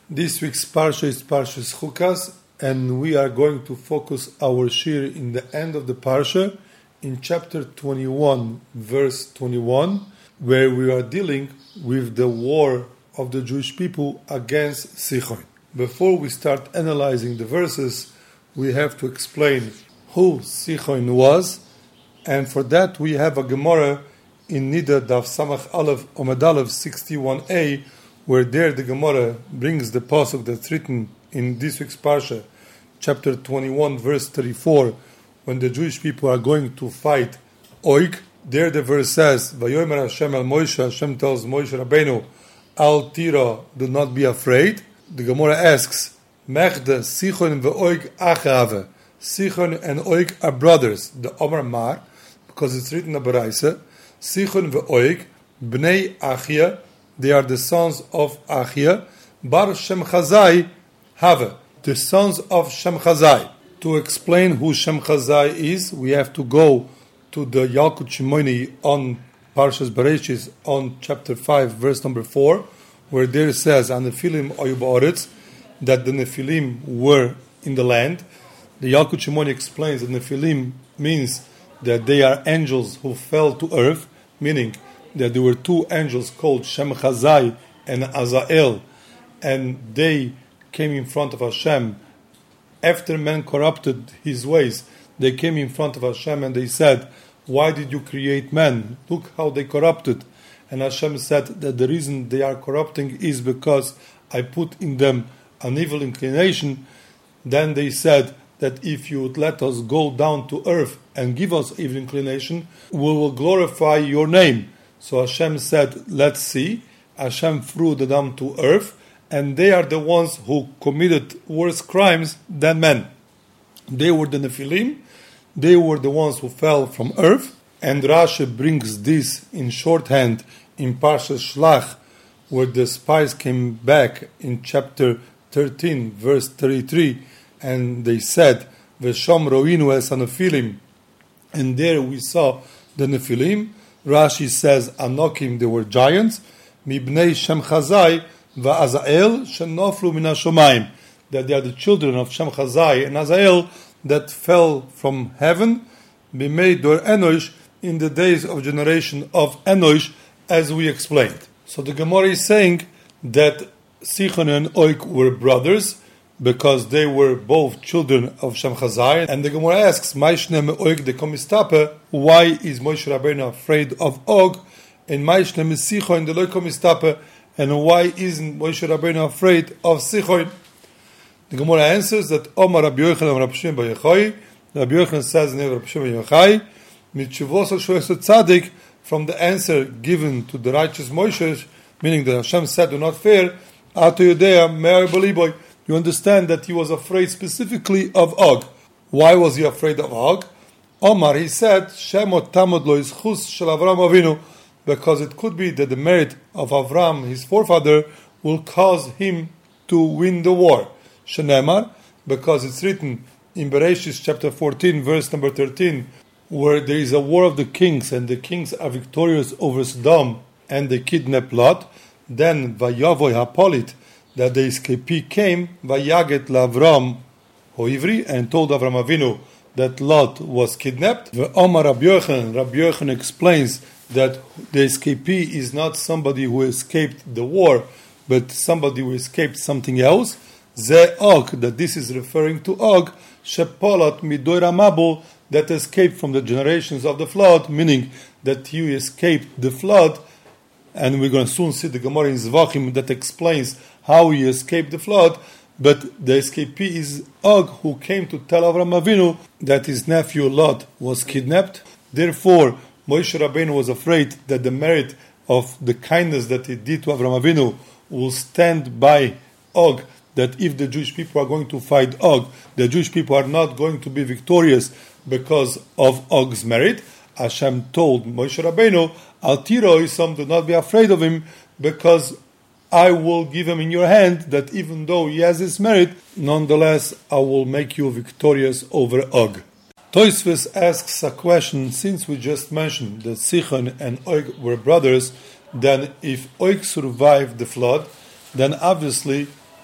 This week's Parsha is Parshas Chukas, and we are going to focus our shir in the end of the Parsha, in chapter 21, verse 21, where we are dealing with the war of the Jewish people against Sichon. Before we start analyzing the verses, we have to explain who Sichon was, and for that we have a Gemara in Nida Daf Samach Aleph Omad Aleph 61a, where there the Gemara brings the pasuk that's written in this week's Parsha, chapter 21, verse 34, when the Jewish people are going to fight Og. There the verse says, Vayomer Hashem al Moshe, Hashem tells Moshe Rabbeinu, Al Tira, do not be afraid. The Gemara asks, Mechde, Sichon ve'Og achave. Sichon and Og are brothers. The Omar Mar, because it's written in the Baraisa, Sichon ve'Og, Bnei Achia, they are the sons of Achia, Bar Shem Chazai have, the sons of Shem Chazai. To explain who Shem Chazai is, we have to go to the Yalkut Shimoni on Parshas Bereshis on chapter 5, verse number 4, where there says, "An Nephilim oyu ba'aretz," that the Nephilim were in the land. The Yalkut Shimoni explains that Nephilim means that they are angels who fell to earth, meaning that there were two angels called Shem Chazai and Azael, and they came in front of Hashem. After man corrupted his ways, they came in front of Hashem and they said, "Why did you create man? Look how they corrupted." And Hashem said that the reason they are corrupting is because I put in them an evil inclination. Then they said that if you would let us go down to earth and give us evil inclination, we will glorify your name. So Hashem said, let's see. Hashem threw them to earth, and they are the ones who committed worse crimes than men. They were the Nephilim. They were the ones who fell from earth. And Rashi brings this in shorthand in Parshas Shlach, where the spies came back in chapter 13, verse 33, and they said, Vesham roinu es Nephilim. And there we saw the Nephilim. Rashi says, Anokim, they were giants. Mibnei Shem Chazai va'azael shenoflu min hashomayim. That they are the children of Shem Chazai and Azael that fell from heaven. Bimei dor Enosh, in the days of generation of Enosh, as we explained. So the Gemara is saying that Sichon and Og were brothers, because they were both children of Shem Chazai. And the Gemara asks, why is Moshe Rabbeinu afraid of Og? And why isn't Moshe Rabbeinu afraid of Sichon? The Gemara answers that Omar Rabbi Yochanan Rabbi Shimon bar Yochai, Rabbi Yochanan says in Rabbi Shimon bar Yochai, Mitshuvos Shoyes Tzadik, from the answer given to the righteous Moshe, meaning that Hashem said, do not fear, Ato Yodea Me'ar Baliboy. You understand that he was afraid specifically of Og. Why was he afraid of Og? Omar, he said, Shemot Tamod Lo Yischus Shel Avram Avinu, because it could be that the merit of Avram, his forefather, will cause him to win the war. Shenemar, because it's written in Bereshis chapter 14, verse number 13, where there is a war of the kings, and the kings are victorious over Sodom, and they kidnap Lot. Then Vayavoy Hapolit, that the escapee came, Vayaget Lavram Hoivri, and told Avram Avinu that Lot was kidnapped. Omar Rabbi Yochanan explains that the escapee is not somebody who escaped the war, but somebody who escaped something else. Ze Og, that this is referring to Og, Shepolat Midoy Ramabul, that escaped from the generations of the flood, meaning that he escaped the flood. And we're going to soon see the Gemara in Zvachim that explains how he escaped the flood. But the escapee is Og, who came to tell Avram Avinu that his nephew Lot was kidnapped. Therefore, Moshe Rabbeinu was afraid that the merit of the kindness that he did to Avram Avinu will stand by Og, that if the Jewish people are going to fight Og, the Jewish people are not going to be victorious because of Og's merit. Hashem told Moshe Rabbeinu, Al Tiro Isam, do not be afraid of him, because I will give him in your hand, that even though he has his merit, nonetheless I will make you victorious over Og. Tosfos asks a question, since we just mentioned that Sichon and Og were brothers, then if Og survived the flood, then obviously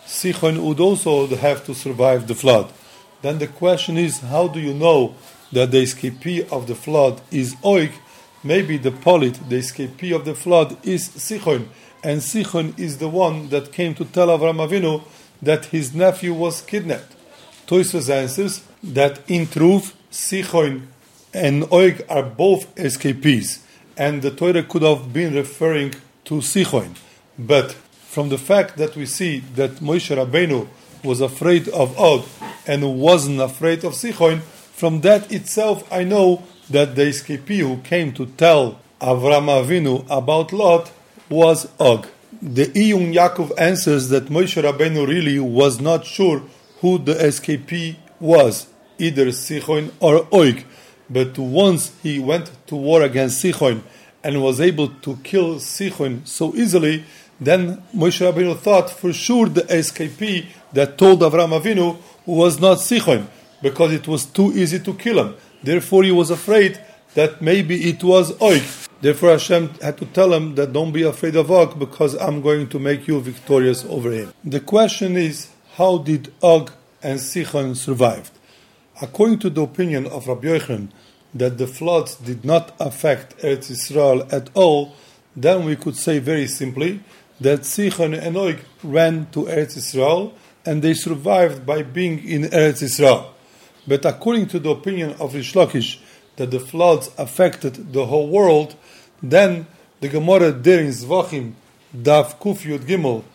Sichon would also have to survive the flood. Then the question is, how do you know that the escapee of the flood is Og? Maybe the polit, the escapee of the flood, is Sichon, and Sichon is the one that came to tell Avraham Avinu that his nephew was kidnapped. Tosfos answers that in truth, Sichon and Og are both escapees, and the Torah could have been referring to Sichon. But from the fact that we see that Moshe Rabbeinu was afraid of Og and wasn't afraid of Sichon, from that itself I know that the escapee who came to tell Avraham Avinu about Lot was Og. The Iyun Yaakov answers that Moshe Rabbeinu really was not sure who the escapee was, either Sichon or Og. But once he went to war against Sichon and was able to kill Sichon so easily, then Moshe Rabbeinu thought for sure the escapee that told Avraham Avinu was not Sichon, because it was too easy to kill him. Therefore he was afraid that maybe it was Og. Therefore Hashem had to tell him that don't be afraid of Og, because I'm going to make you victorious over him. The question is, how did Og and Sichon survive? According to the opinion of Rabbi Yochanan, that the floods did not affect Eretz Yisrael at all, then we could say very simply that Sichon and Og ran to Eretz Yisrael and they survived by being in Eretz Yisrael. But according to the opinion of Rish Lakish, that the floods affected the whole world, then the Gemara there in Zvachim, Daf Kuf Yud Gimel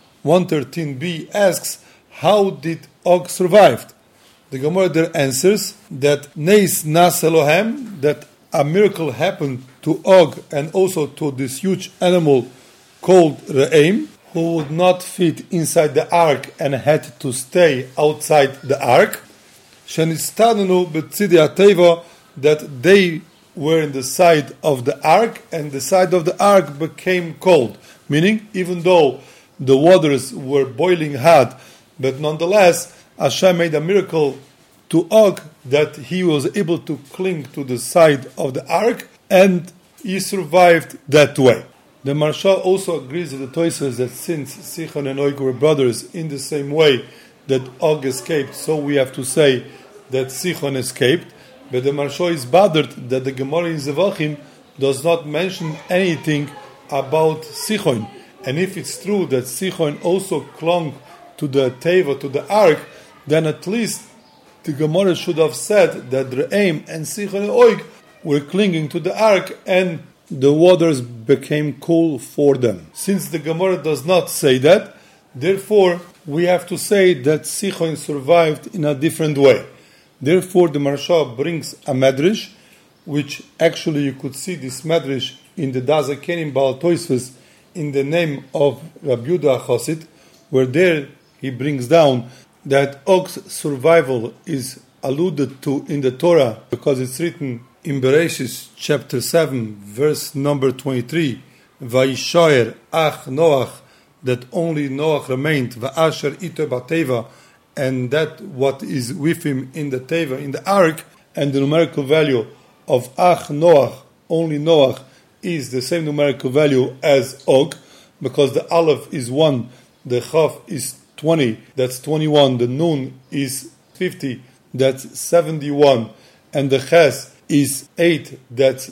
113b asks, how did Og survive? The Gemara there answers that Neis Nas Elohem, that a miracle happened to Og and also to this huge animal called Re'em, who would not fit inside the ark and had to stay outside the ark. Shenistadenu b'tzidei hateva, that they were in the side of the ark and the side of the ark became cold. Meaning, even though the waters were boiling hot, but nonetheless, Hashem made a miracle to Og that he was able to cling to the side of the ark and he survived that way. The Maharsha also agrees with the Tosfos that since Sichon and Og were brothers in the same way that Og escaped, so we have to say that Sichon escaped. But the Maharsha is bothered that the Gemara in Zevachim does not mention anything about Sichon. And if it's true that Sichon also clung to the Teva, to the ark, then at least the Gemara should have said that Re'em and Sichon and Og were clinging to the ark and the waters became cool for them. Since the Gemara does not say that, therefore we have to say that Sichon survived in a different way. Therefore the Maharsha brings a medrash, which actually you could see this medrash in the Das HaKenim Baal Tosfos in the name of Rabbi Yehuda HaChassid, where there he brings down that Og's survival is alluded to in the Torah because it's written in Bereshis chapter 7 verse number 23, Vayishayer ach Noach, that only Noach remained, Va'asher ito b'teva, and that what is with him in the Teva, in the ark, and the numerical value of ach Noach, only Noach, is the same numerical value as Og, because the Aleph is 1, the Chaf is 20, that's 21, the Nun is 50, that's 71, and the Ches is 8, that's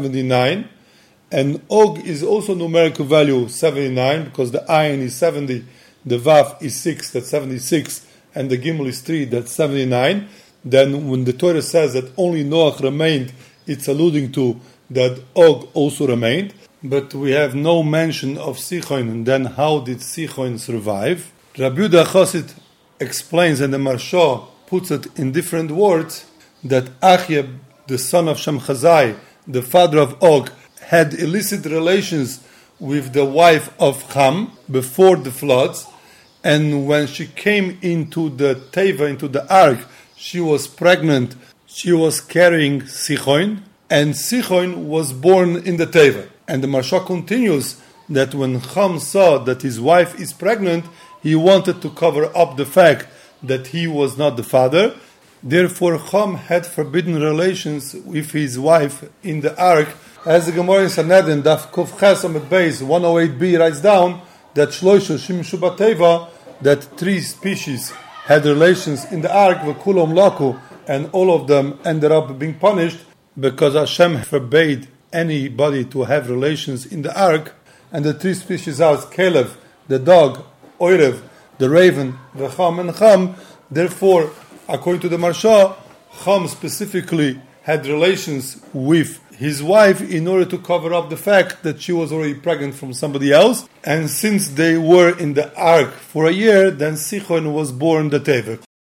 79, and Og is also numerical value 79, because the Ayin is 70, the Vav is 6, that's 76, and the Gimel is 3, that's 79. Then when the Torah says that only Noach remained, it's alluding to that Og also remained. But we have no mention of Sichon, and then how did Sichon survive? Rabbi Yehuda HaChassid explains, and the Maharsha puts it in different words, that Achiab, the son of Shemchazai, the father of Og, had illicit relations with the wife of Ham before the floods, and when she came into the Teva, into the ark, she was pregnant, she was carrying Sichon, and Sichon was born in the Teva. And the Maharsha continues that when Ham saw that his wife is pregnant, he wanted to cover up the fact that he was not the father. Therefore, Ham had forbidden relations with his wife in the ark. As the Gemara in Sanhedrin, Daf Kuf Ches Amud Beis 108b writes down that Shloisha Shimshu B'Teva, that 3 species had relations in the ark, v'kulam laku, and all of them ended up being punished because Hashem forbade anybody to have relations in the ark. And the 3 species are Kelev, the dog, Oirev, the raven, the Cham and Cham. Therefore, according to the Marsha, Cham specifically had relations with his wife in order to cover up the fact that she was already pregnant from somebody else. And since they were in the ark for a year, then Sichon was born the Tevek.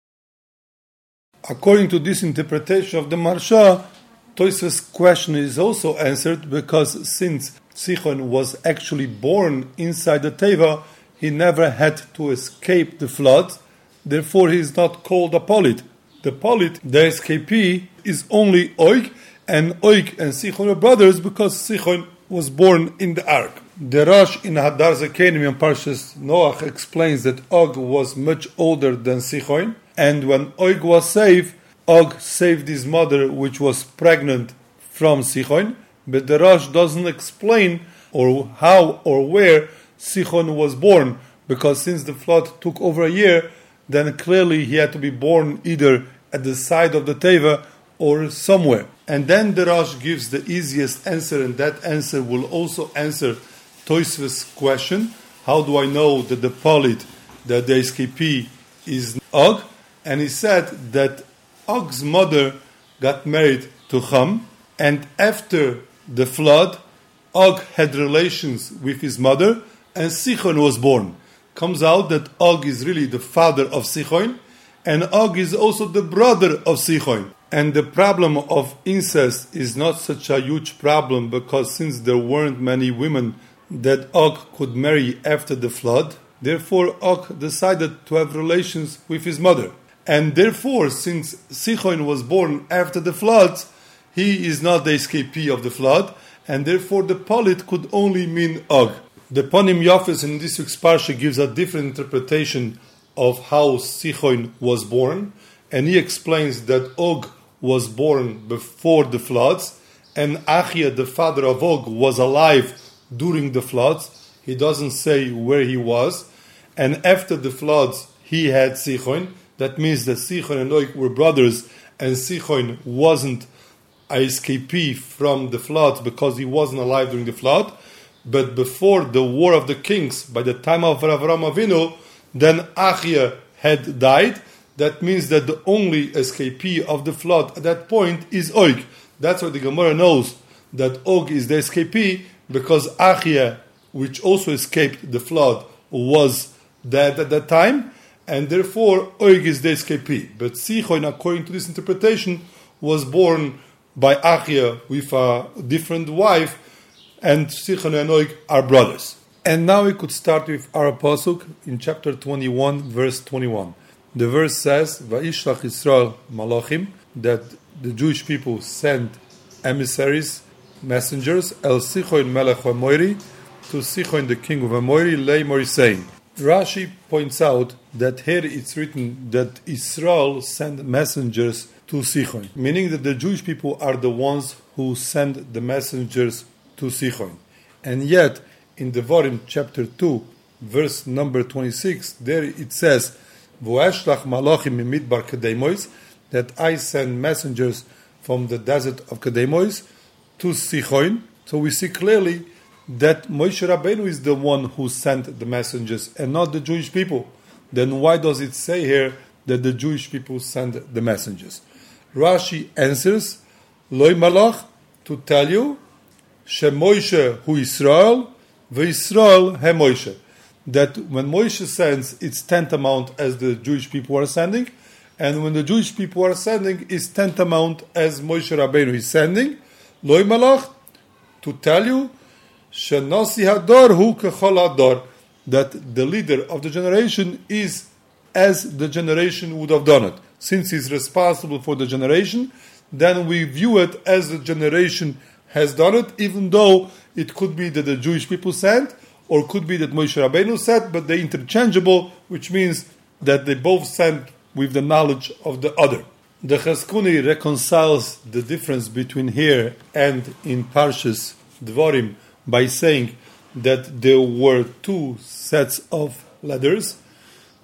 According to this interpretation of the Marsha, Tosfos' question is also answered, because since Sichon was actually born inside the Teva, he never had to escape the flood. Therefore, he is not called a Polit. The Polit, the escapee, is only Og, and Og and Sichon are brothers because Sichon was born in the ark. The Rosh in Hadar Zakenim and Parshas Noach explains that Og was much older than Sichon, and when Og was saved, Og saved his mother, which was pregnant from Sichon, but the Rosh doesn't explain or how or where Sichon was born, because since the flood took over a year, then clearly he had to be born either at the side of the Teva or somewhere. And then the Rosh gives the easiest answer, and that answer will also answer Tosfos' question, how do I know that the Polit, that the escapee, is Og? And he said that Og's mother got married to Cham, and after the flood, Og had relations with his mother, and Sichon was born. Comes out that Og is really the father of Sichon, and Og is also the brother of Sichon. And the problem of incest is not such a huge problem, because since there weren't many women that Og could marry after the flood, therefore Og decided to have relations with his mother. And therefore, since Sichon was born after the flood, he is not the escapee of the flood, and therefore the Polit could only mean Og. The Ponim Yafes in this week's Parsha gives a different interpretation of how Sichon was born, and he explains that Og was born before the floods, and Achia, the father of Og, was alive during the floods. He doesn't say where he was. And after the floods, he had Sichon. That means that Sichon and Og were brothers, and Sichon wasn't an escapee from the floods because he wasn't alive during the flood. But before the War of the Kings, by the time of Avraham Avinu, then Achia had died. That means that the only escapee of the flood at that point is Og. That's why the Gemara knows that Og is the escapee, because Achia, which also escaped the flood, was dead at that time, and therefore Og is the escapee. But Sichon, according to this interpretation, was born by Achia with a different wife, and Sichon and Og are brothers. And now we could start with our pasuk in chapter 21, verse 21. The verse says, Va'ishlach Yisrael malachim, that the Jewish people sent emissaries, messengers, El Sichon melech Amoiri, to Sichon the king of Amoiri, Leimor saying. Rashi points out that here it's written that Israel sent messengers to Sichon, meaning that the Jewish people are the ones who send the messengers to Sichon. And yet, in Devarim chapter 2, verse number 26, there it says, V'ashlach malachim mimidbar Kedemois, that I send messengers from the desert of Kedemois to Sichon. So we see clearly that Moshe Rabbeinu is the one who sent the messengers and not the Jewish people. Then why does it say here that the Jewish people send the messengers? Rashi answers, Loi malach, to tell you, She Moshe hu Yisrael, v'Yisrael he Moshe. That when Moshe sends, it's tantamount as the Jewish people are sending, and when the Jewish people are sending, it's tantamount as Moshe Rabbeinu is sending. Loi malach, to tell you, Shenasi hador hu kechol hador, that the leader of the generation is as the generation would have done it. Since he's responsible for the generation, then we view it as the generation has done it, even though it could be that the Jewish people sent, or could be that Moshe Rabbeinu said, but they're interchangeable, which means that they both sent with the knowledge of the other. The Chazkuni reconciles the difference between here and in Parshas Dvarim by saying that there were two sets of letters.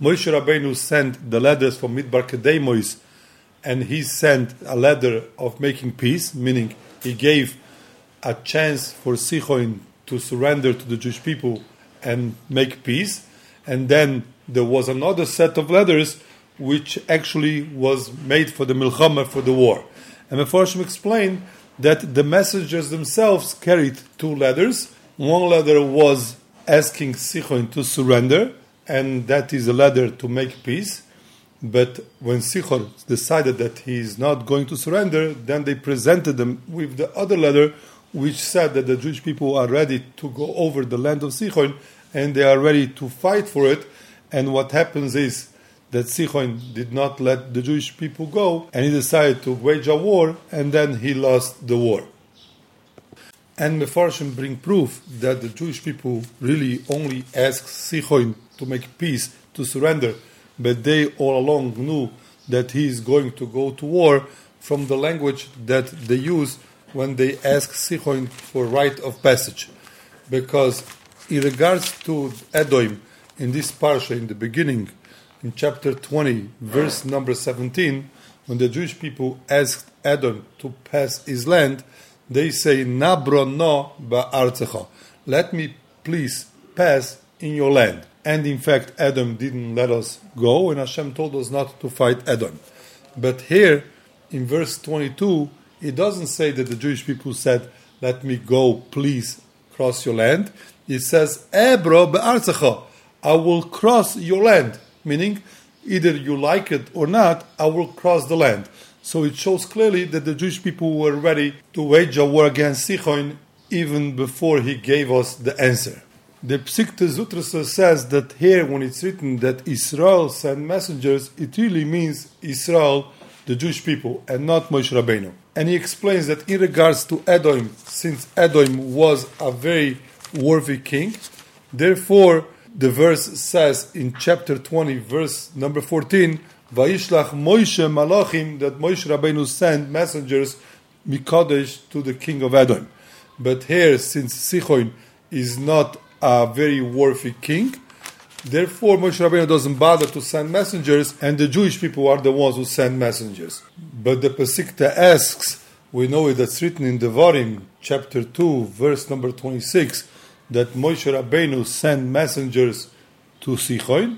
Moshe Rabbeinu sent the letters from Midbar Kedemois, and he sent a letter of making peace, meaning he gave a chance for Sichon to surrender to the Jewish people and make peace. And then there was another set of letters which actually was made for the milchama, for the war. And Mefarshim explained that the messengers themselves carried two letters. One letter was asking Sichon to surrender, and that is a letter to make peace. But when Sichon decided that he is not going to surrender, then they presented them with the other letter, which said that the Jewish people are ready to go over the land of Sichon, and they are ready to fight for it. And what happens is that Sichon did not let the Jewish people go, and he decided to wage a war, and then he lost the war. And Mefarshim bring proof that the Jewish people really only asked Sichon to make peace, to surrender, but they all along knew that he is going to go to war from the language that they use when they ask Sichon for rite of passage. Because in regards to Edom, in this parsha, in the beginning, in chapter 20, verse number 17, when the Jewish people asked Edom to pass his land, they say, Nabro no ba'artzecha. Let me please pass in your land. And in fact, Edom didn't let us go, and Hashem told us not to fight Edom. But here, in verse 22, it doesn't say that the Jewish people said, let me go, please cross your land. It says, Ebro be'artzecha. I will cross your land. Meaning, either you like it or not, I will cross the land. So it shows clearly that the Jewish people were ready to wage a war against Sichon even before he gave us the answer. The Psikta Zutrasa says that here, when it's written that Israel sent messengers, it really means Israel, the Jewish people, and not Moshe Rabbeinu. And he explains that in regards to Edom, since Edom was a very worthy king, therefore the verse says in chapter 20, verse number 14, Vayishlach Moshe Malachim, that Moshe Rabbeinu sent messengers Mikodesh to the king of Edom. But here, since Sichon is not a very worthy king, therefore Moshe Rabbeinu doesn't bother to send messengers, and the Jewish people are the ones who send messengers. But the Pesikta asks, we know it, that's written in Devarim, chapter 2, verse number 26, that Moshe Rabbeinu sent messengers to Sichon.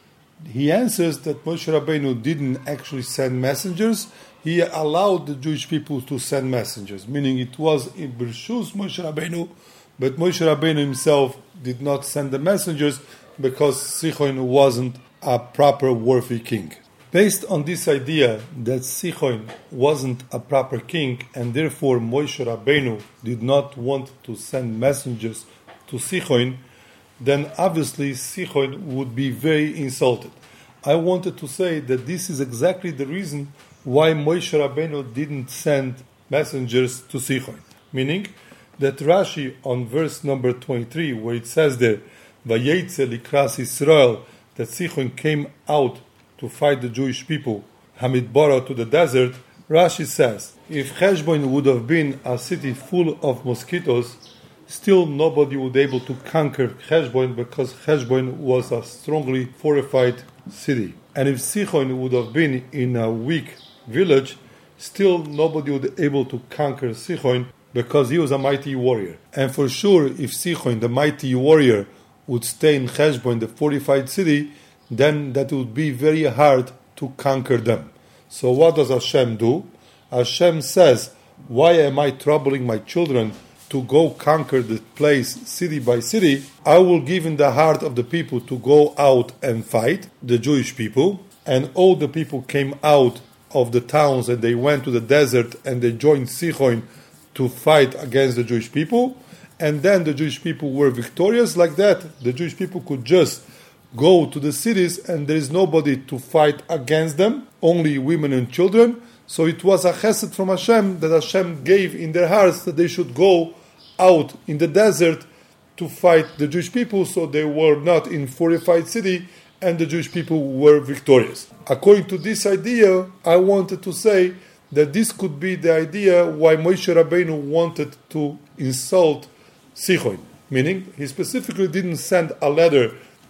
He answers that Moshe Rabbeinu didn't actually send messengers. He allowed the Jewish people to send messengers, meaning it was in Bershus Moshe Rabbeinu, but Moshe Rabbeinu himself did not send the messengers because Sichon wasn't a proper worthy king. Based on this idea that Sichon wasn't a proper king, and therefore Moshe Rabbeinu did not want to send messengers to Sichon, then obviously Sichon would be very insulted. I wanted to say that this is exactly the reason why Moshe Rabbeinu didn't send messengers to Sichon. Meaning that Rashi on verse number 23, where it says there, Vayetze likras Israel, that Sichon came out to fight the Jewish people, Hamidbara, to the desert, Rashi says, if Heshbon would have been a city full of mosquitoes, still nobody would be able to conquer Heshbon, because Heshbon was a strongly fortified city. And if Sichon would have been in a weak village, still nobody would be able to conquer Sichon, because he was a mighty warrior. And for sure, if Sichon, the mighty warrior, would stay in Heshbon, the fortified city, then that would be very hard to conquer them. So what does Hashem do? Hashem says, why am I troubling my children to go conquer the place city by city? I will give in the heart of the people to go out and fight, the Jewish people. And all the people came out of the towns and they went to the desert and they joined Sichon to fight against the Jewish people. And then the Jewish people were victorious. Like that, the Jewish people could just go to the cities and there is nobody to fight against them, only women and children. So it was a chesed from Hashem that Hashem gave in their hearts that they should go out in the desert to fight the Jewish people, so they were not in fortified city and the Jewish people were victorious. According to this idea, I wanted to say that this could be the idea why Moshe Rabbeinu wanted to insult Sichon. Meaning, he specifically didn't send a letter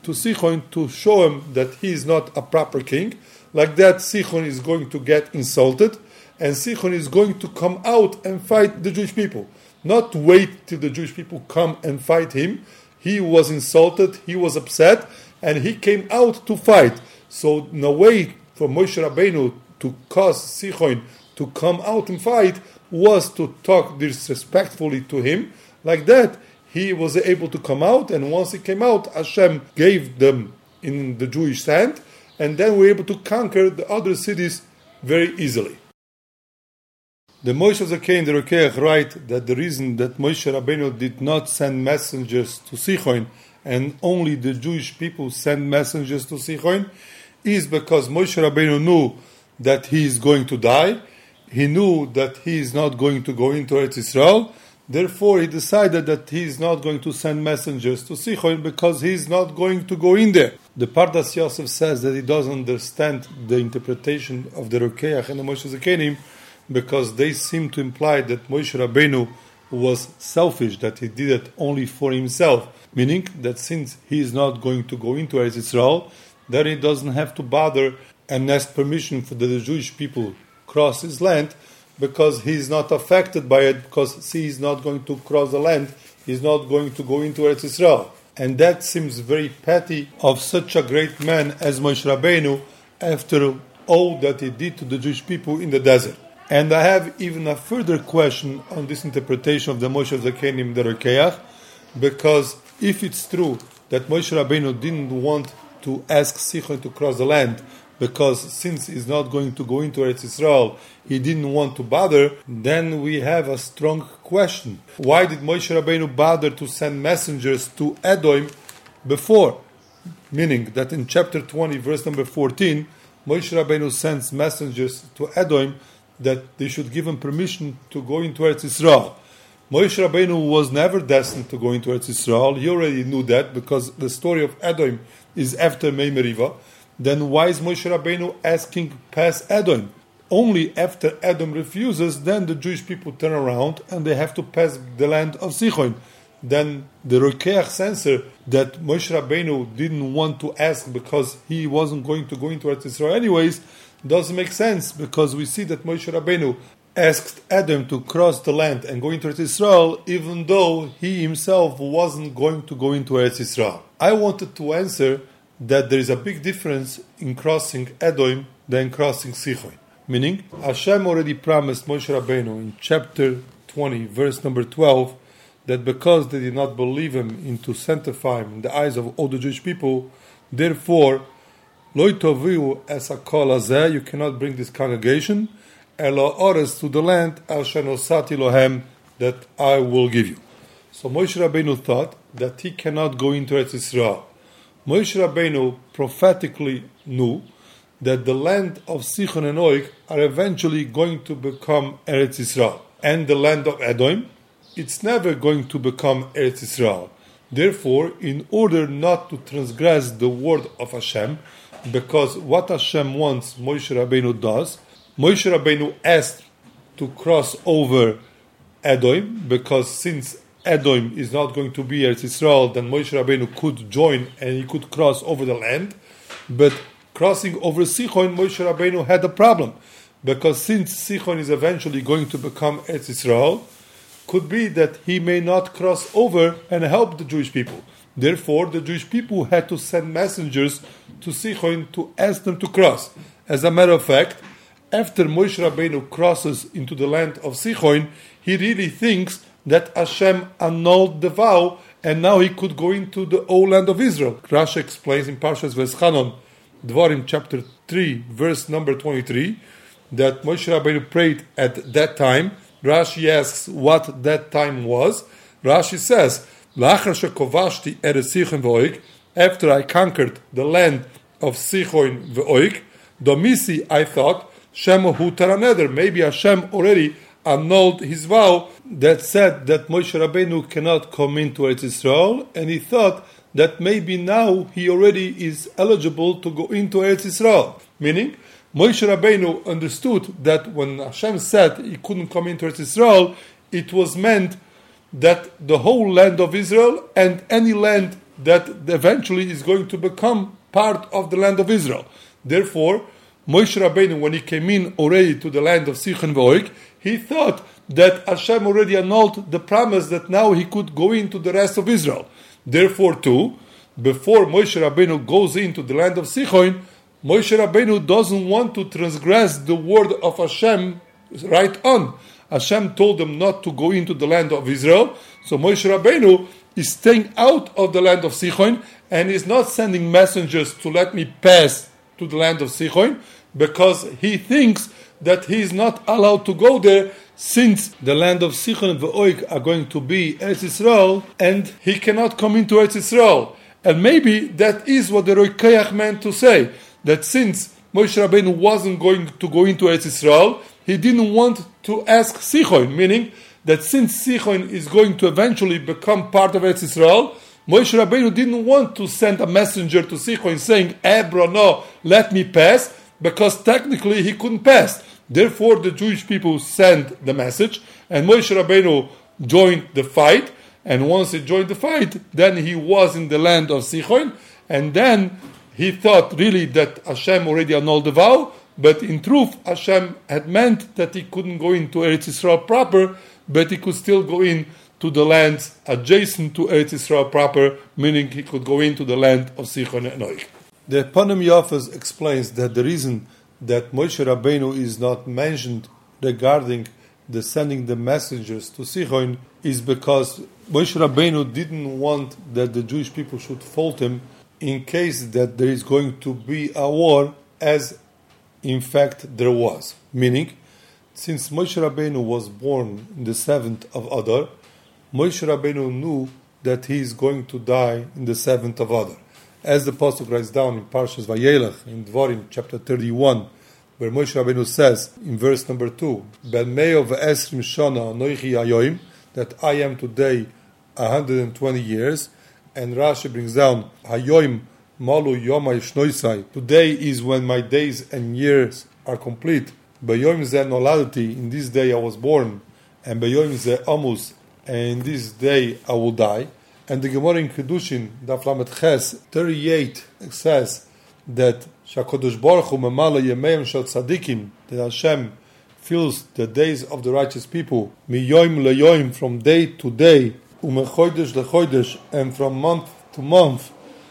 to Sichon to show him that he is not a proper king. Like that, Sichon is going to get insulted, and Sichon is going to come out and fight the Jewish people. Not wait till the Jewish people come and fight him. He was insulted, he was upset, and he came out to fight. So in a way for Moshe Rabbeinu to cause Sichon to come out and fight was to talk disrespectfully to him. Like that, he was able to come out, and once he came out, Hashem gave them in the Jewish hand, and then we were able to conquer the other cities very easily. The Moshe Zaken, the Rokeach, write that the reason that Moshe Rabbeinu did not send messengers to Sichon, and only the Jewish people send messengers to Sichon, is because Moshe Rabbeinu knew that he is going to die. He knew that he is not going to go into Eretz Yisrael. Therefore, he decided that he is not going to send messengers to Sichon because he is not going to go in there. The Pardas Yosef says that he doesn't understand the interpretation of the Rokeach and the Moshe Zakenim because they seem to imply that Moshe Rabbeinu was selfish, that he did it only for himself, meaning that since he is not going to go into Eretz Yisrael, then he doesn't have to bother and ask permission for the Jewish people cross his land, because he is not affected by it, because he is not going to cross the land, he is not going to go into Eretz Yisrael. And that seems very petty of such a great man as Moshe Rabbeinu after all that he did to the Jewish people in the desert. And I have even a further question on this interpretation of the Moshe Zakenim, the Rokeach, because if it's true that Moshe Rabbeinu didn't want to ask Sichon to cross the land, because since he's not going to go into Eretz Yisrael, he didn't want to bother, then we have a strong question. Why did Moshe Rabbeinu bother to send messengers to Edom before? Meaning that in chapter 20, verse number 14, Moshe Rabbeinu sends messengers to Edom that they should give him permission to go into Eretz Yisrael. Moshe Rabbeinu was never destined to go into Eretz Yisrael. He already knew that because the story of Edom is after Mei Meriva. Then why is Moshe Rabbeinu asking past Edom? Only after Edom refuses, then the Jewish people turn around and they have to pass the land of Sichon. Then the Rokeach answer that Moshe Rabbeinu didn't want to ask because he wasn't going to go into Eretz Yisrael anyways doesn't make sense, because we see that Moshe Rabbeinu asked Edom to cross the land and go into Eretz Yisrael even though he himself wasn't going to go into Eretz Yisrael. I wanted to answer that there is a big difference in crossing Edom than crossing Sichon. Meaning, Hashem already promised Moshe Rabbeinu in chapter 20, verse number 12, that because they did not believe him into sanctify him in the eyes of all the Jewish people, therefore, Lo toviu es hakol hazeh, you cannot bring this congregation, elo ores, to the land, asher nosati lohem, that I will give you. So Moshe Rabbeinu thought that he cannot go into Eretz Yisrael. Moshe Rabbeinu prophetically knew that the land of Sichon and Og are eventually going to become Eretz Yisrael. And the land of Edom, it's never going to become Eretz Yisrael. Therefore, in order not to transgress the word of Hashem, because what Hashem wants, Moshe Rabbeinu does, Moshe Rabbeinu asked to cross over Edom, because since Edom is not going to be Eretz Yisrael, then Moshe Rabbeinu could join and he could cross over the land. But crossing over Sichon, Moshe Rabbeinu had a problem, because since Sichon is eventually going to become Eretz Yisrael, could be that he may not cross over and help the Jewish people. Therefore, the Jewish people had to send messengers to Sichon to ask them to cross. As a matter of fact, after Moshe Rabbeinu crosses into the land of Sichon, he really thinks that Hashem annulled the vow and now he could go into the whole land of Israel. Rashi explains in Parshas Veschanon, Dvarim chapter 3, verse number 23, that Moshe Rabbeinu prayed at that time. Rashi asks what that time was. Rashi says, after I conquered the land of Sichon ve'Og, Domisi, I thought, Shemahu Taraneder, maybe Hashem already annulled his vow that said that Moshe Rabbeinu cannot come into Eretz Yisrael, and he thought that maybe now he already is eligible to go into Eretz Yisrael. Meaning, Moshe Rabbeinu understood that when Hashem said he couldn't come into Eretz Yisrael, it was meant that the whole land of Israel and any land that eventually is going to become part of the land of Israel. Therefore, Moshe Rabbeinu, when he came in already to the land of Sichon Ve'og, he thought that Hashem already annulled the promise that now he could go into the rest of Israel. Therefore, too, before Moshe Rabbeinu goes into the land of Sichon, Moshe Rabbeinu doesn't want to transgress the word of Hashem right on. Hashem told them not to go into the land of Israel, so Moshe Rabbeinu is staying out of the land of Sichon and is not sending messengers to let me pass to the land of Sichon, because he thinks that he is not allowed to go there, since the land of Sichon and Ve'og are going to be Eretz Yisrael, and he cannot come into Eretz Yisrael. And maybe that is what the Rokeach meant to say, that since Moshe Rabbeinu wasn't going to go into Eretz Yisrael, he didn't want to ask Sichon, meaning that since Sichon is going to eventually become part of Eretz Yisrael, Moshe Rabbeinu didn't want to send a messenger to Sichon saying, bro, no, let me pass, because technically he couldn't pass. Therefore, the Jewish people sent the message, and Moshe Rabbeinu joined the fight, and once he joined the fight, then he was in the land of Sichon, and then he thought really that Hashem already annulled the vow, but in truth, Hashem had meant that he couldn't go into Eretz Yisrael proper, but he could still go in to the lands adjacent to Eretz Yisrael proper, meaning he could go into the land of Sichon and Og. The Panim Yafas explains that the reason that Moshe Rabbeinu is not mentioned regarding the sending the messengers to Sichon is because Moshe Rabbeinu didn't want that the Jewish people should fault him in case that there is going to be a war, as in fact there was. Meaning, since Moshe Rabbeinu was born in the 7th of Adar, Moshe Rabbeinu knew that he is going to die in the 7th of Adar. As the Pasuk writes down in Parshas Vayelech, in Dvarim, chapter 31, where Moshe Rabbeinu says, in verse number 2, Ben Me'o ve'esrim shana anoichi hayoim, that I am today 120 years, and Rashi brings down, Hayoim malu yomai shnoisai, today is when my days and years are complete. Beyoim ze noladati, in this day I was born, and beyoim ze amus, and in this day I will die. And the Gemara in Kedushin, Daf Lamed Ches 38, says that Shakadosh Baruch Hu memala yemeim shel tzadikim, that Hashem fills the days of the righteous people, miyoim leyoim, from day to day, umechodesh lechodesh, and from month to month,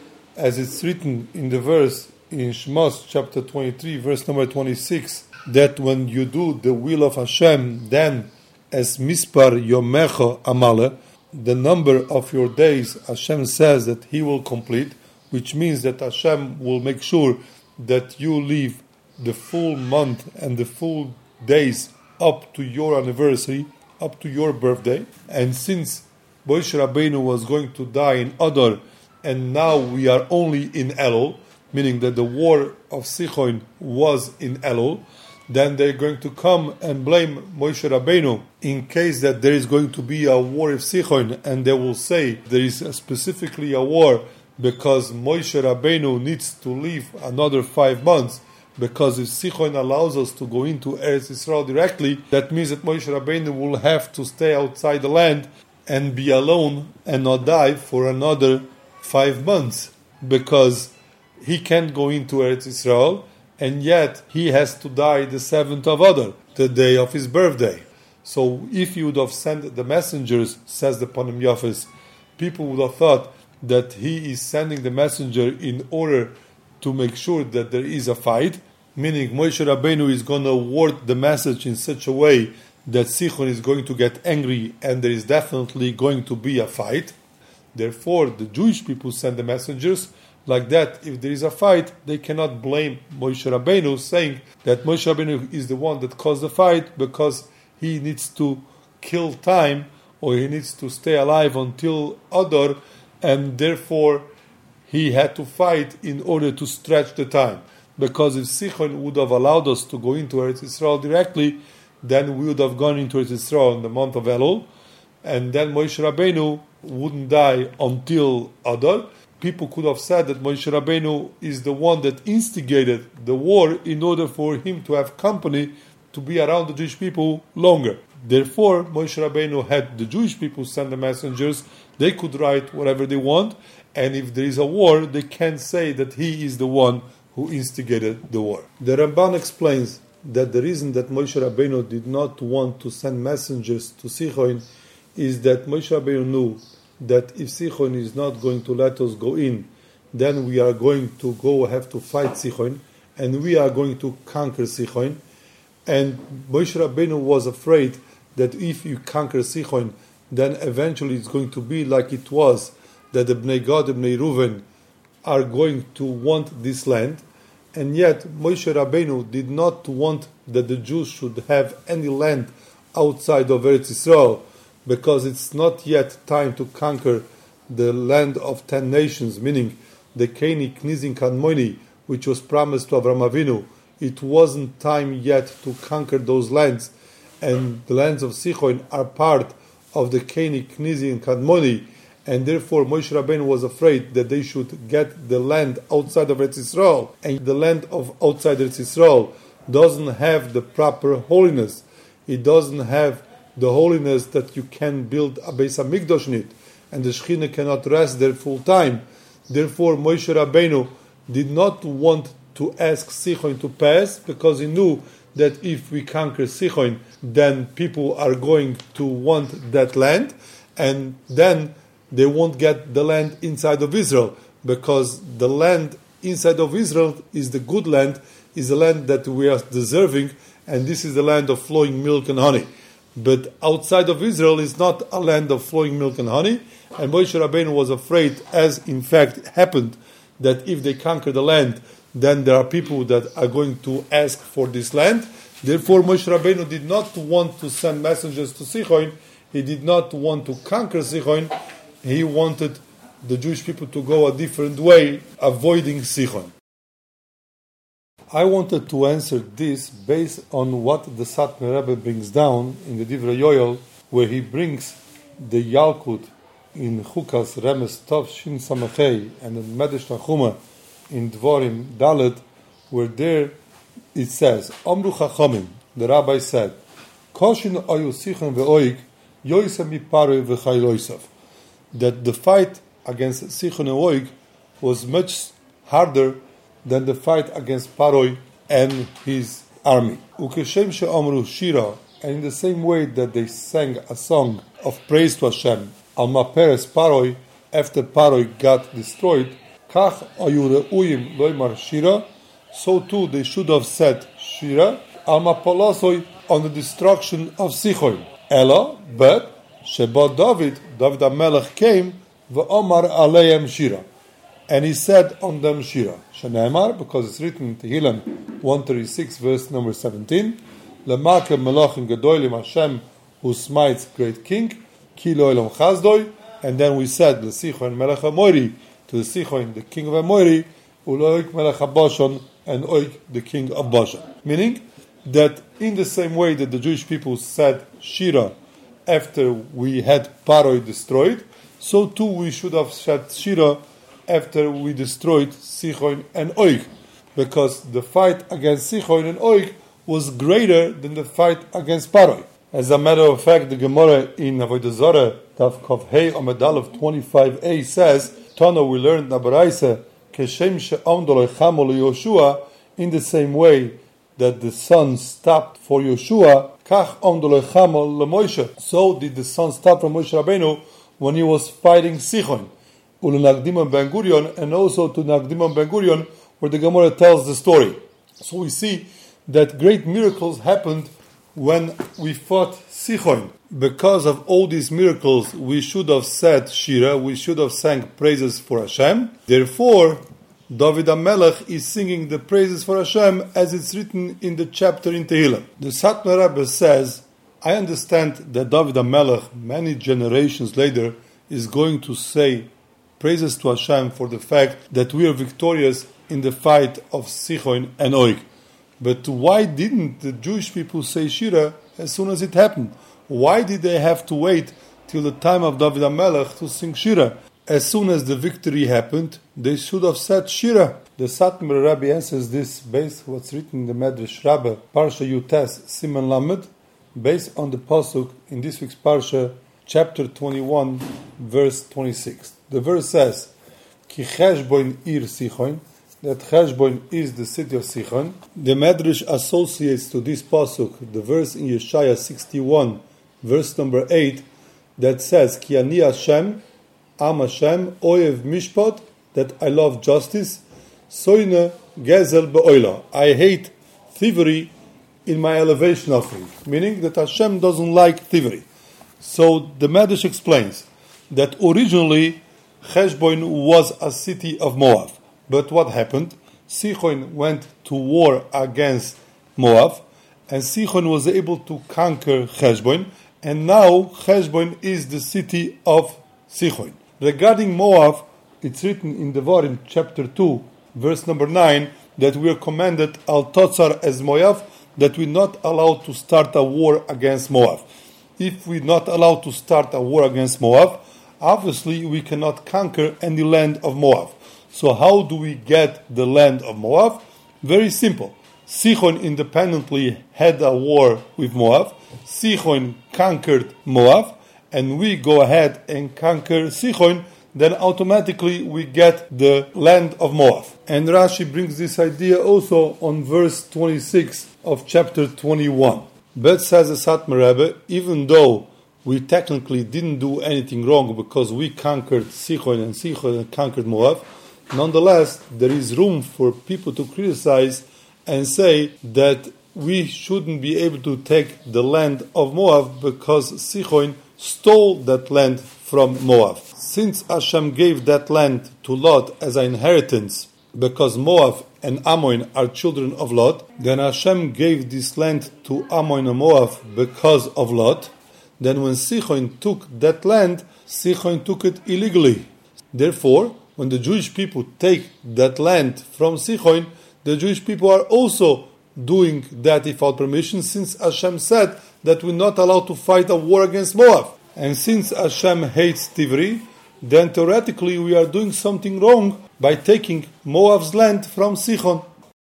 as it's written in the verse in Shmos chapter 23, verse number 26, that when you do the will of Hashem, then as mispar yomecha amale, the number of your days, Hashem says that He will complete, which means that Hashem will make sure that you live the full month and the full days up to your anniversary, up to your birthday. And since Moshe Rabbeinu was going to die in Adar, and now we are only in Elul, meaning that the war of Sichon was in Elul, then they're going to come and blame Moshe Rabbeinu in case that there is going to be a war of Sichon, and they will say there is specifically a war because Moshe Rabbeinu needs to live another 5 months, because if Sichon allows us to go into Eretz Yisrael directly, that means that Moshe Rabbeinu will have to stay outside the land and be alone and not die for another 5 months, because he can't go into Eretz Yisrael, and yet he has to die the 7th of Adar, the day of his birthday. So if you would have sent the messengers, says the Panim Yafas, people would have thought that he is sending the messenger in order to make sure that there is a fight, meaning Moshe Rabbeinu is going to word the message in such a way that Sichon is going to get angry and there is definitely going to be a fight. Therefore, the Jewish people send the messengers like that. If there is a fight, they cannot blame Moshe Rabbeinu, saying that Moshe Rabbeinu is the one that caused the fight because he needs to kill time, or he needs to stay alive until Adar, and therefore he had to fight in order to stretch the time. Because if Sichon would have allowed us to go into Eretz Yisrael directly, then we would have gone into Eretz Yisrael in the month of Elul, and then Moshe Rabbeinu wouldn't die until Adar. People could have said that Moshe Rabbeinu is the one that instigated the war in order for him to have company to be around the Jewish people longer. Therefore, Moshe Rabbeinu had the Jewish people send the messengers. They could write whatever they want, And if there is a war, they can't say that he is the one who instigated the war. The Ramban explains that the reason that Moshe Rabbeinu did not want to send messengers to Sichon is that Moshe Rabbeinu knew that if Sichon is not going to let us go in, then we are going to have to fight Sichon, and we are going to conquer Sichon. And Moshe Rabbeinu was afraid that if you conquer Sichon, then eventually it's going to be like it was, that the Bnei Gad and Bnei Reuven are going to want this land, and yet Moshe Rabbeinu did not want that the Jews should have any land outside of Eretz Yisrael, because it's not yet time to conquer the land of 10 nations, meaning the Keni, Knizi, Kadmoni, which was promised to Avraham Avinu. It wasn't time yet to conquer those lands, and the lands of Sichon are part of the Keni, Knizi, and Kadmoni, and therefore Moshe Rabbeinu was afraid that they should get the land outside of Eretz Yisrael, and the land of outside Eretz Yisrael doesn't have the proper holiness. It doesn't have the holiness that you can build a Beis HaMikdash in it, and the Shekhinah cannot rest there full time. Therefore Moshe Rabbeinu did not want to ask Sichon to pass, because he knew that if we conquer Sichon, then people are going to want that land, and then they won't get the land inside of Israel, because the land inside of Israel is the good land, is the land that we are deserving, and this is the land of flowing milk and honey. But outside of Israel is not a land of flowing milk and honey, and Moshe Rabbeinu was afraid, as in fact happened, that if they conquer the land, then there are people that are going to ask for this land. Therefore Moshe Rabbeinu did not want to send messengers to Sichon. He did not want to conquer Sichon. He wanted the Jewish people to go a different way, avoiding Sichon. I wanted to answer this based on what the Satmar Rebbe brings down in the Divrei Yoel, where he brings the Yalkut in Chukas Remes Tov Shin Samachei and the Medrash Tanchuma in Dvorim Dalet, where there it says, Amru Chachamim, the rabbi said, Koshin Ayu Sichon ve'oig Yoisem miparoi v'chayloisav, that the fight against Sichon and Oig was much harder than the fight against Paroi and his army. Ukeshem she'amru shira, and in the same way that they sang a song of praise to Hashem, Alma Peres Paroi, after Paroi got destroyed, Kach ayu re'uyim loimar shira, so too they should have said shira, Alma Polosoi, on the destruction of Sichon. Ella, but Sheba David HaMelech came, v'omar aleim shira, and he said on them shira. Shene'emar, because it's written in Tehillim 136, verse number 17, Le'maker melachim gedolim Hashem, who smites great king, ki lo elam chazdoi, and then we said L'Sichon melech HaMoiri, to the Sichon, the king of Amoiri, u'loik melech HaBashan, and Oik, the king of Bashan. Meaning that in the same way that the Jewish people said shira after we had Paroi destroyed, so too we should have said shira after we destroyed Sichon and Og, because the fight against Sichon and Og was greater than the fight against Paroi. As a matter of fact, the Gemara in Avodah Zarah, Daf Kaf Hey Amud Aleph 25a says, Tana, we learned Nabaraisa, Keshem she'amdol echamo leYoshua, in the same way that the sun stopped for Yoshua, Kach amdol echamo leMoshe, so did the sun stop for Moshe Rabbeinu when he was fighting Sichon. Ulenagdimon Ben Gurion, and also to Nagdimon Ben Gurion, where the Gemara tells the story. So we see that great miracles happened when we fought Sichon. Because of all these miracles, we should have said Shira, we should have sang praises for Hashem. Therefore, David HaMelech is singing the praises for Hashem as it's written in the chapter in Tehillim. The Satmar Rebbe says, I understand that David HaMelech, many generations later, is going to say praises to Hashem for the fact that we are victorious in the fight of Sichon and Og. But why didn't the Jewish people say Shira as soon as it happened? Why did they have to wait till the time of David HaMelech to sing Shira? As soon as the victory happened, they should have said Shira. The Satmar Rebbe answers this based on what's written in the Medrash Rabbah, Parsha Yutes, Siman Lamed, based on the pasuk in this week's Parsha, chapter 21, verse 26. The verse says, Ki Cheshbon ir Sichon, that Cheshbon is the city of Sichon. The Medrash associates to this pasuk the verse in Yeshaya 61, verse number 8, that says, Ki ani Hashem, Am Hashem, Oyev Mishpat, that I love justice, Soine Gezel Be'oila, I hate thievery in my elevation offering, meaning that Hashem doesn't like thievery. So the Medrash explains that originally Cheshbon was a city of Moab. But what happened? Sichon went to war against Moab, and Sichon was able to conquer Cheshbon, and now Cheshbon is the city of Sichon. Regarding Moab, it's written in Devarim chapter 2, verse number 9, that we are commanded al totzar as Moab, that we're not allowed to start a war against Moab. If we're not allowed to start a war against Moab, obviously we cannot conquer any land of Moab. So how do we get the land of Moab? Very simple. Sichon independently had a war with Moab. Sichon conquered Moab, and we go ahead and conquer Sichon, then automatically we get the land of Moab. And Rashi brings this idea also on verse 26 of chapter 21. But says the Satmar Rebbe, even though we technically didn't do anything wrong because we conquered Sichon and Sichon conquered Moab, nonetheless, there is room for people to criticize and say that we shouldn't be able to take the land of Moab because Sichon stole that land from Moab. Since Hashem gave that land to Lot as an inheritance because Moab and Ammon are children of Lot, then Hashem gave this land to Ammon and Moab because of Lot. Then when Sichon took that land, Sichon took it illegally. Therefore, when the Jewish people take that land from Sichon, the Jewish people are also doing that without permission, since Hashem said that we're not allowed to fight a war against Moab. And since Hashem hates thievery, then theoretically we are doing something wrong by taking Moab's land from Sichon.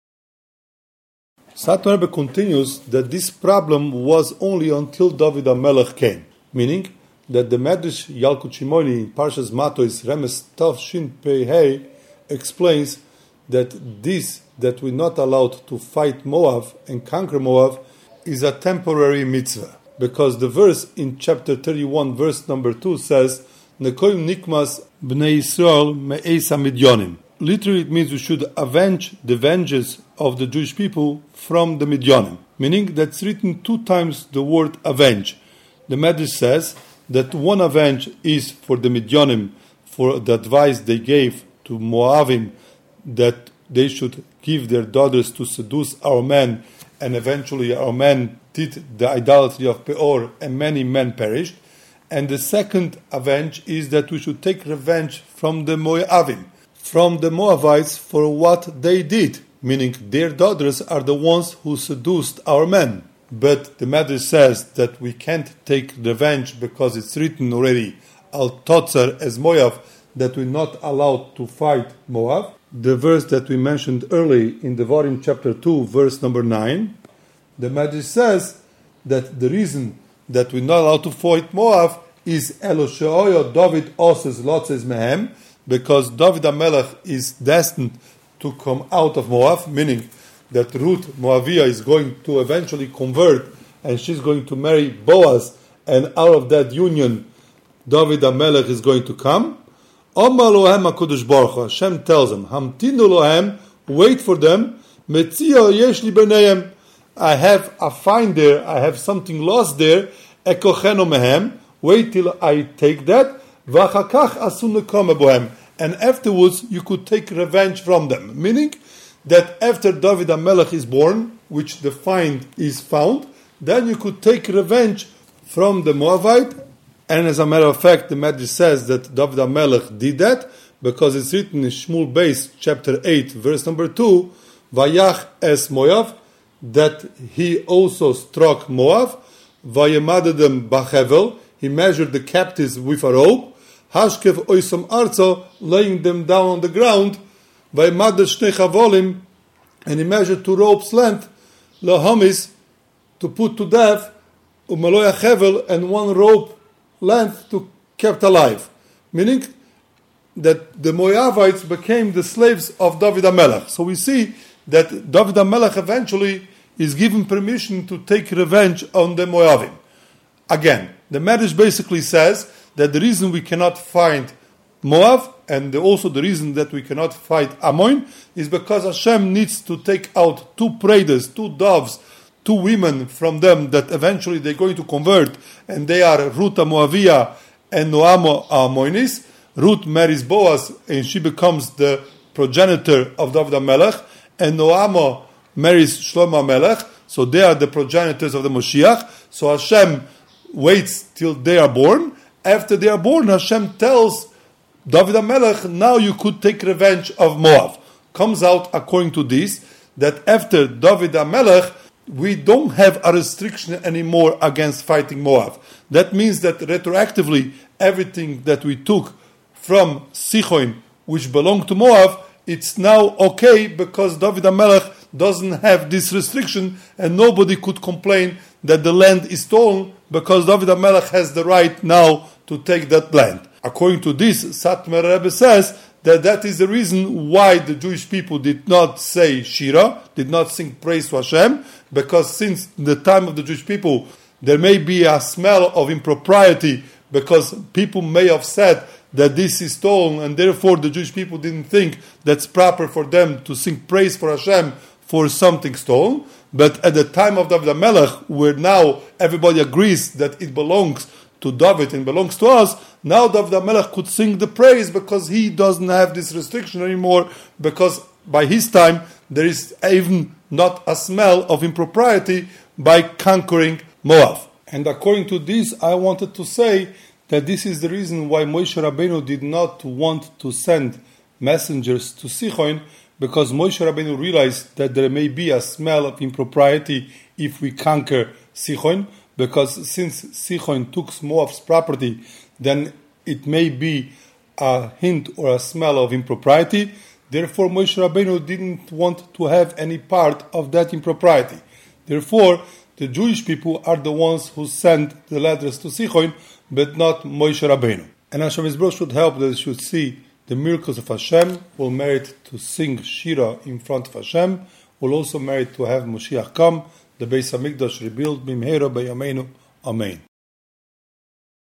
Satmar Rebbe continues that this problem was only until David HaMelech came, meaning that the Medrash Yalkut Shimoni in Parshas Matos Remes Tav Shin Pei Hei explains that this, that we're not allowed to fight Moab and conquer Moab, is a temporary mitzvah. Because the verse in chapter 31, verse number 2 says, Nekoim nikmas bnei Yisrael me'esa midyonim. Literally it means we should avenge the vengeance of the Jewish people from the Midyanim. Meaning that's written 2 times the word avenge. The Medrash says that one avenge is for the Midyanim, for the advice they gave to Moabim that they should give their daughters to seduce our men, and eventually our men did the idolatry of Peor, and many men perished. And the second avenge is that we should take revenge from the Moabim, from the Moabites, for what they did, meaning their daughters are the ones who seduced our men. But the Medrash says that we can't take revenge because it's written already, Al Totzar as Moab, that we're not allowed to fight Moab. The verse that we mentioned early in Devarim chapter 2, verse number 9, the Medrash says that the reason that we're not allowed to fight Moab is Elo she'oyo David oses lotzes mehem, because David HaMelech is destined to come out of Moab, meaning that Ruth Moavia is going to eventually convert and she's going to marry Boaz, and out of that union David HaMelech is going to come. Omar lohem HaKadosh Baruch Hu, Hashem tells him, Hamtinu lohem, wait for them, Metzia yesh li b'neihem, I have a find there, I have something lost there, Ekocheno mehem, wait till I take that, V'achakach asun nekome bohem, and afterwards you could take revenge from them. Meaning that after David HaMelech is born, which the find is found, then you could take revenge from the Moabite. And as a matter of fact, the Medrash says that David HaMelech did that, because it's written in Shmuel Beis, chapter 8, verse number 2, Vayach es Moab, that he also struck Moab, Vayemadedem bachevel, he measured the captives with a rope, Hashkev oisam arzo, laying them down on the ground, Vayemaded shnei chavolim, and he measured 2 ropes length, lahamis, to put to death, umaloya chevel, and 1 rope length to kept alive. Meaning, that the Moavites became the slaves of David HaMelech. So we see that David HaMelech eventually is given permission to take revenge on the Moavim. Again, the Medrash basically says that the reason we cannot find Moab, and also the reason that we cannot fight Ammon, is because Hashem needs to take out two praeders, two doves, two women from them that eventually they're going to convert, and they are Ruth Moavia and Noamo Ammonis. Ruth marries Boaz, and she becomes the progenitor of David HaMelech, and Noamo marries Shlomo HaMelech, so they are the progenitors of the Moshiach. So Hashem waits till they are born. After they are born, Hashem tells David HaMelech, now you could take revenge of Moab. Comes out according to this, that after David HaMelech, we don't have a restriction anymore against fighting Moab. That means that retroactively, everything that we took from Sichon, which belonged to Moab, it's now okay because David HaMelech doesn't have this restriction, and nobody could complain that the land is stolen because David HaMelech has the right now to take that land. According to this, Satmar Rebbe says that is the reason why the Jewish people did not say Shira, did not sing praise to Hashem, because since the time of the Jewish people, there may be a smell of impropriety because people may have said that this is stolen, and therefore the Jewish people didn't think that's proper for them to sing praise for Hashem for something stolen. But at the time of David HaMelech, where now everybody agrees that it belongs to David and belongs to us, now David HaMelech could sing the praise because he doesn't have this restriction anymore, because by his time there is even not a smell of impropriety by conquering Moab. And according to this, I wanted to say that this is the reason why Moshe Rabbeinu did not want to send messengers to Sichon, because Moshe Rabbeinu realized that there may be a smell of impropriety if we conquer Sichon, because since Sichon took Moab's property, then it may be a hint or a smell of impropriety. Therefore, Moshe Rabbeinu didn't want to have any part of that impropriety. Therefore, the Jewish people are the ones who sent the letters to Sichon, but not Moshe Rabbeinu. And Hashem Yisrael should help that they should see the miracles of Hashem, will merit to sing Shira in front of Hashem, will also merit to have Moshiach come, the Beis HaMikdash rebuilt, Bimheira B'Yameinu. Amen.